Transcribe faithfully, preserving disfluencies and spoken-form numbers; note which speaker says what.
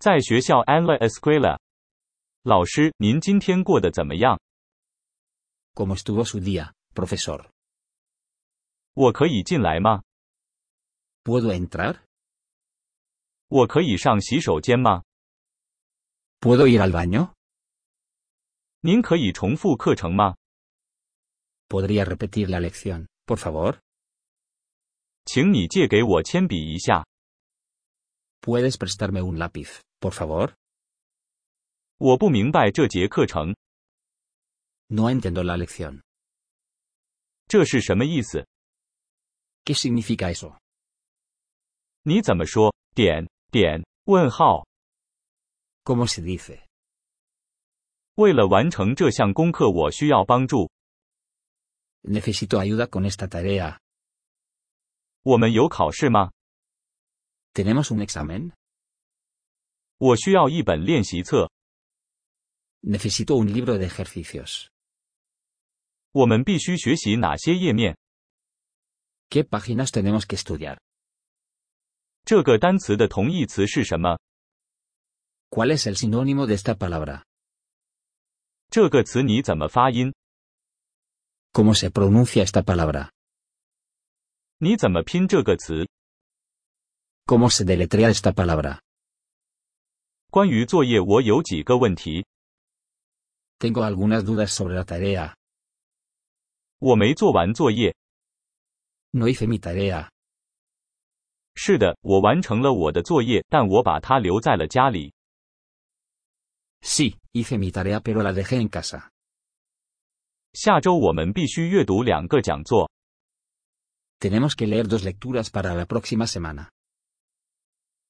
Speaker 1: 在学校 en la escuela。老师，您今天过得怎么样？
Speaker 2: ¿Cómo estuvo su día, profesor?
Speaker 1: 我可以进来吗？
Speaker 2: ¿Puedo entrar?
Speaker 1: 我可以上洗手间吗？
Speaker 2: ¿Puedo ir al baño?
Speaker 1: 您可以重复课程吗？
Speaker 2: ¿Podría repetir la lección, por favor?
Speaker 1: 请你借给我铅笔一下。
Speaker 2: ¿Puedes prestarme un lápiz, por favor?
Speaker 1: 我不明白这节课程，
Speaker 2: No entiendo la lección.
Speaker 1: 这是什么意思？
Speaker 2: ¿Qué significa eso?
Speaker 1: 你怎么说？点点问号。
Speaker 2: ¿Cómo se dice?
Speaker 1: 为了完成这项功课，我需要帮助。
Speaker 2: Necesito ayuda con esta tarea.
Speaker 1: 我们有考试吗？
Speaker 2: ¿Tenemos un examen?
Speaker 1: 我需要一本练习册。
Speaker 2: Necesito un libro de ejercicios.
Speaker 1: 我们必须学习哪些页面？
Speaker 2: ¿Qué páginas tenemos que estudiar?
Speaker 1: 这个单词的同义词是什么？
Speaker 2: ¿Cuál es el sinónimo de esta palabra?
Speaker 1: 这个词你怎么发音？
Speaker 2: ¿Cómo se pronuncia esta palabra?
Speaker 1: 你怎么拼这个词？
Speaker 2: ¿Cómo se deletrea esta palabra?
Speaker 1: 关于作业，我有几个问题。
Speaker 2: Tengo algunas dudas sobre la tarea.
Speaker 1: 我没做完作业。
Speaker 2: No hice mi tarea.
Speaker 1: 是的，我完成了我的作业，但我把它留在了家里。
Speaker 2: Sí, hice mi tarea pero la dejé en casa.
Speaker 1: 下周我们必须阅读两个讲座。
Speaker 2: Tenemos que leer dos lecturas para la próxima semana.